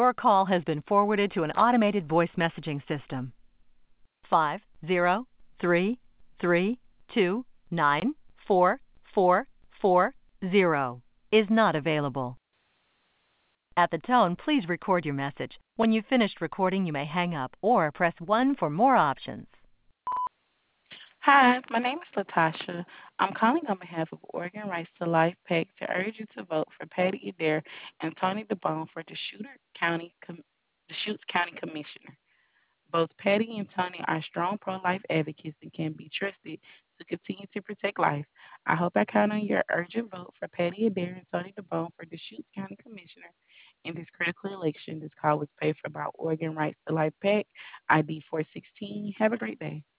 Your call has been forwarded to an automated voice messaging system. 50332944440 is not available. At the tone, please record your message. When you've finished recording, you may hang up or press 1 for more options. Hi, my name is Latasha. I'm calling on behalf of Oregon Rights to Life PAC to urge you to vote for Patty Adair and Tony DeBone for Deschutes County Commissioner. Both Patty and Tony are strong pro-life advocates and can be trusted to continue to protect life. I hope I count on your urgent vote for Patty Adair and Tony DeBone for Deschutes County Commissioner in this critical election. This call was paid for by Oregon Rights to Life PAC, ID 416. Have a great day.